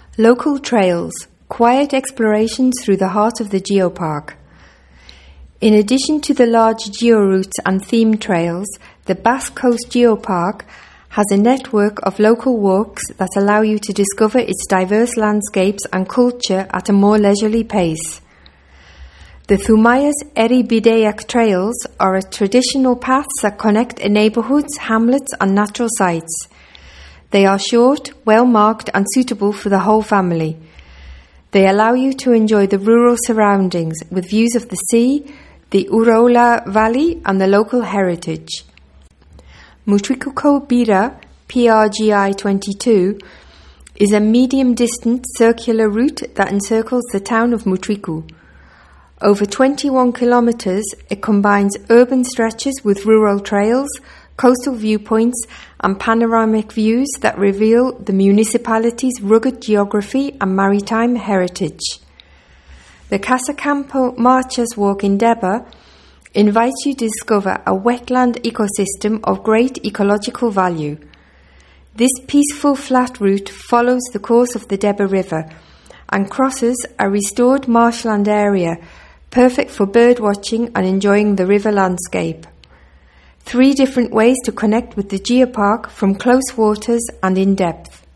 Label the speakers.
Speaker 1: Local trails, quiet explorations through the heart of the geopark. In addition to the large georoutes and themed trails, the Basque Coast Geopark has a network of local walks that allow you to discover its diverse landscapes and culture at a more leisurely pace. The Zumayas Erribideak trails are traditional paths that connect neighbourhoods, hamlets and natural sites. They are short, well-marked and suitable for the whole family. They allow you to enjoy the rural surroundings with views of the sea, the Urola Valley and the local heritage. Mutriku Bira, PRGI 22, is a medium-distance circular route that encircles the town of Mutriku. Over 21 kilometres, it combines urban stretches with rural trails, coastal viewpoints and panoramic views that reveal the municipality's rugged geography and maritime heritage. The Casacampo Marchas Walk in Deba invites you to discover a wetland ecosystem of great ecological value. This peaceful flat route follows the course of the Deba River and crosses a restored marshland area perfect for bird watching and enjoying the river landscape. 3 different ways to connect with the geopark from close waters and in depth.